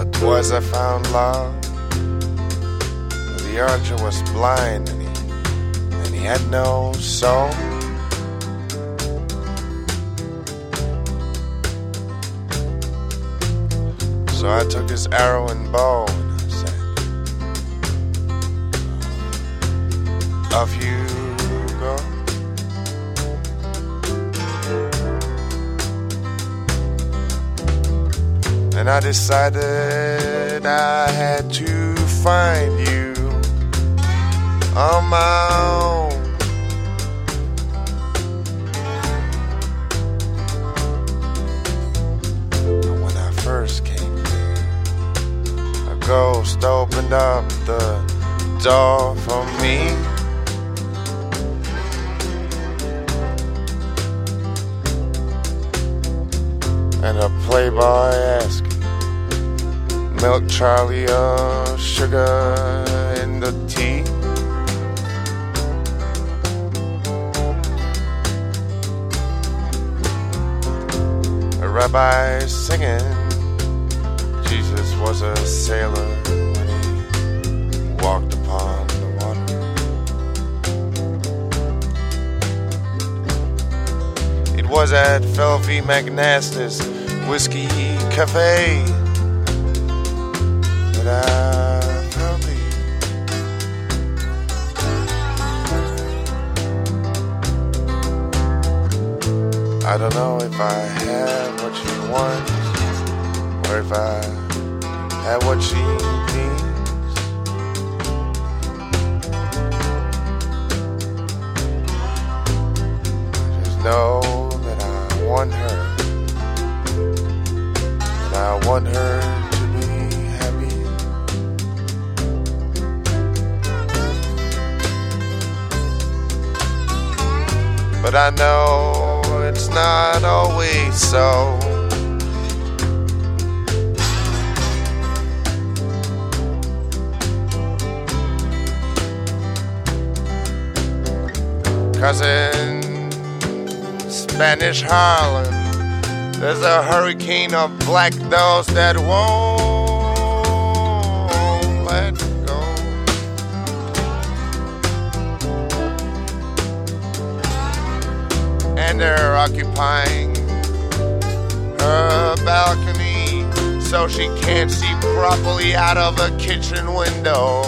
'twas I found love. The archer was blind and he had no soul. So I took his arrow and bow and I said, off you go. And I decided I had to find you on my own. And when I first came here, a ghost opened up the door for me. And a playboy asked, milk Charlie or sugar in the tea? A rabbi singing, Jesus was a sailor when he walked upon the water. It was at Felvy McNasty's Whiskey Cafe that I found thee. I don't know if I have what she wants or if I have what she needs. I just know that I want her. I want her to be happy. But I know it's not always so. 'Cause in Spanish Harlem there's a hurricane of black dogs that won't let go. And they're occupying her balcony so she can't see properly out of a kitchen window.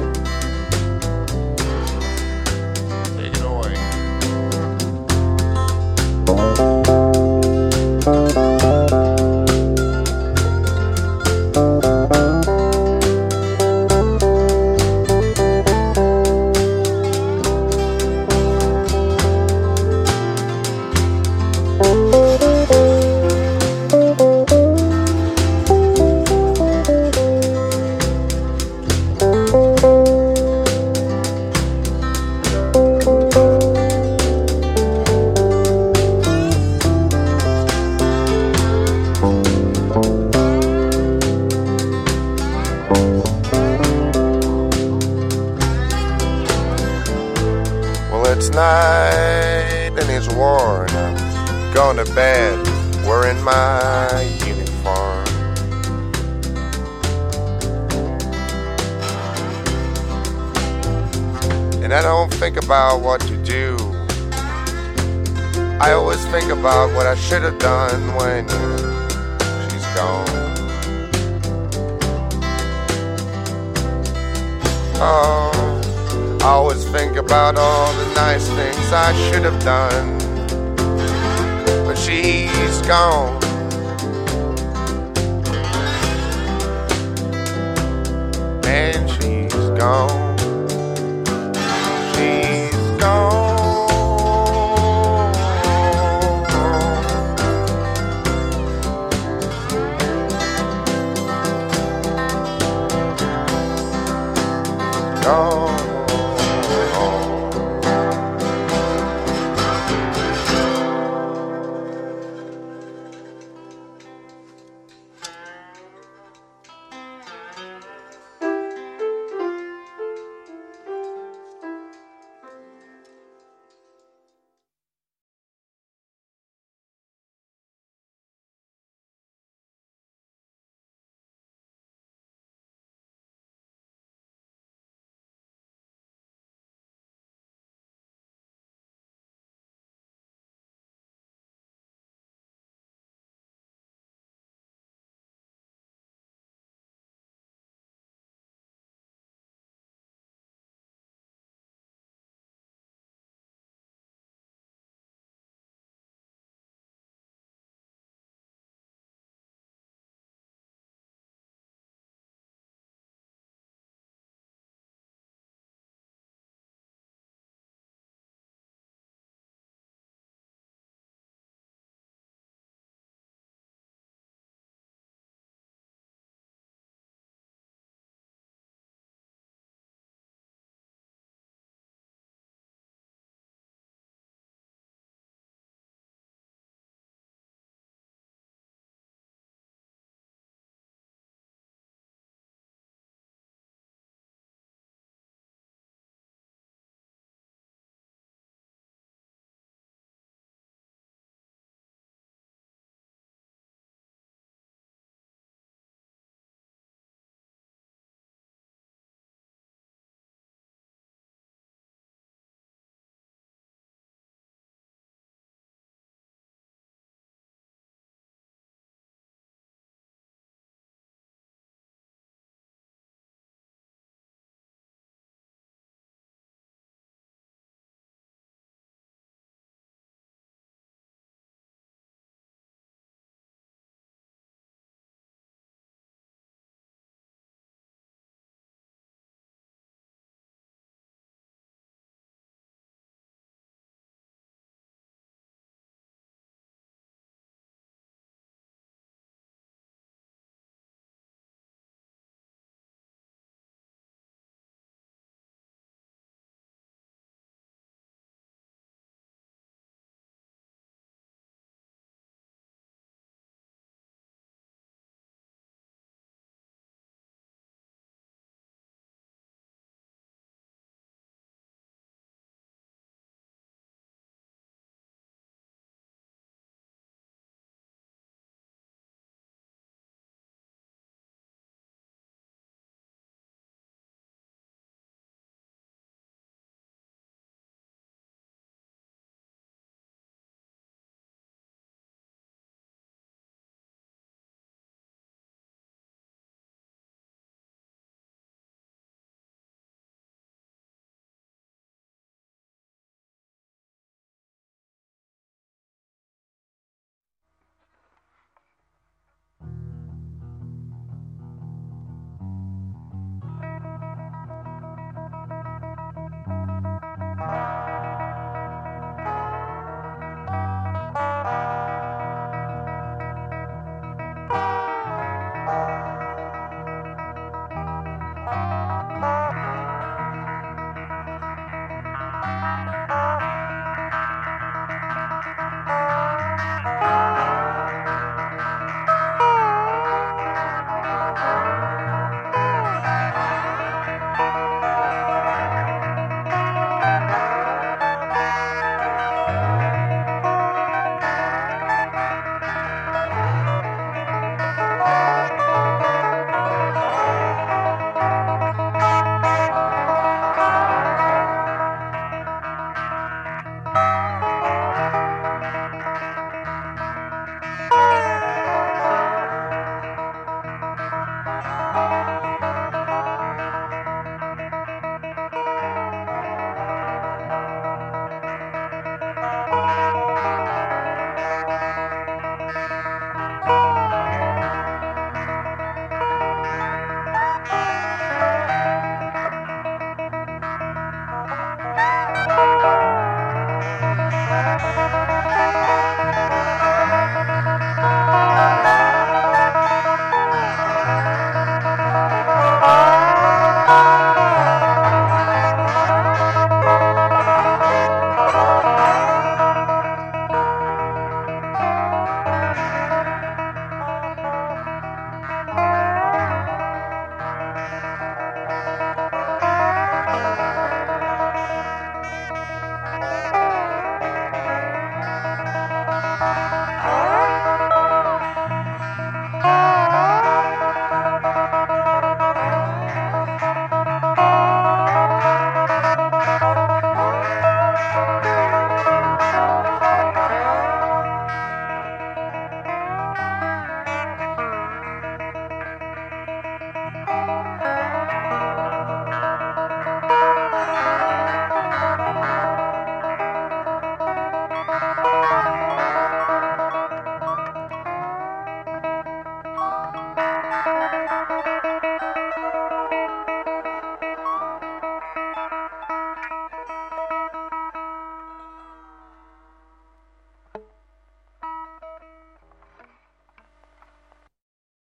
Take it away. It's night and it's war and I'm going to bed wearing my uniform. And I don't think about what to do. I always think about what I should have done when she's gone. Oh, I always think about all the nice things I should have done, but she's gone. And she's gone.